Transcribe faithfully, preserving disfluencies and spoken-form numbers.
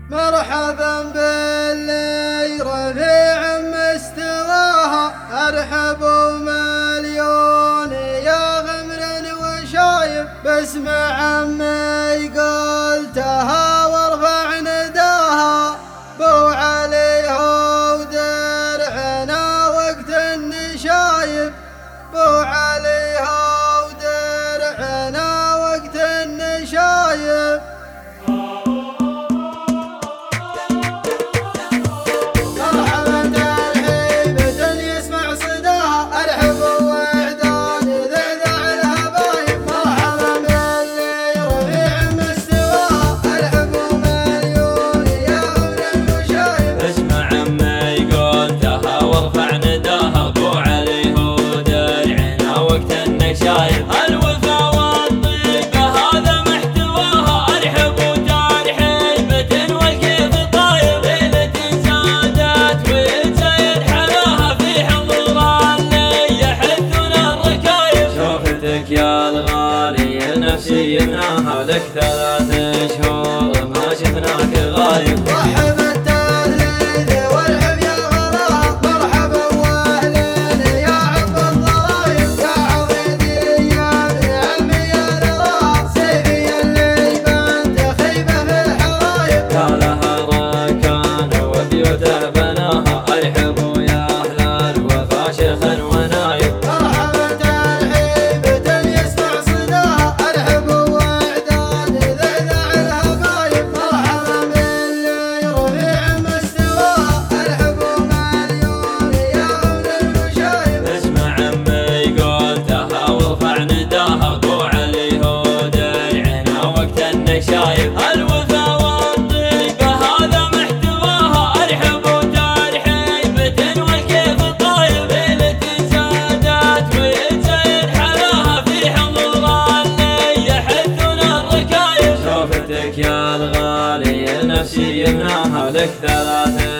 مرحبا باللي رفيع مستواها، ارحبوا مليون يا غمر وشايب، باسمع عمي قلتها وارفع نداها، بو عليه ودرعنا وقت النشايب، بو عليه ودرعنا وقت النشايب. الوفا والطيب هذا محتواها، ارحبوا جارحي بتن والكيف طايب، ليلة سادت وتسيد حلاها في حضور اللي يحثنا الركايب. شوفتك يا الغالي النفسي يمناها، لك ثلاث شهور ما شفناك غايب. بناها ارحبوا يا اهل الوفا شيخا ونايب. مرحبا ترحيبة يسمع صداها، ارحبوا واعداد ذعذع الهبايب. مرحبا باللي رفيع مستواها، ارحبوا مليون يا غمر المشايب. اسمع عمي قلتها وارفع نداها، بو عليه ودرعنا وقت النشايب. الوفا والطيب هذا محتواها، ارحبوا يا الغالي النفسي يمناها، لك ثلاث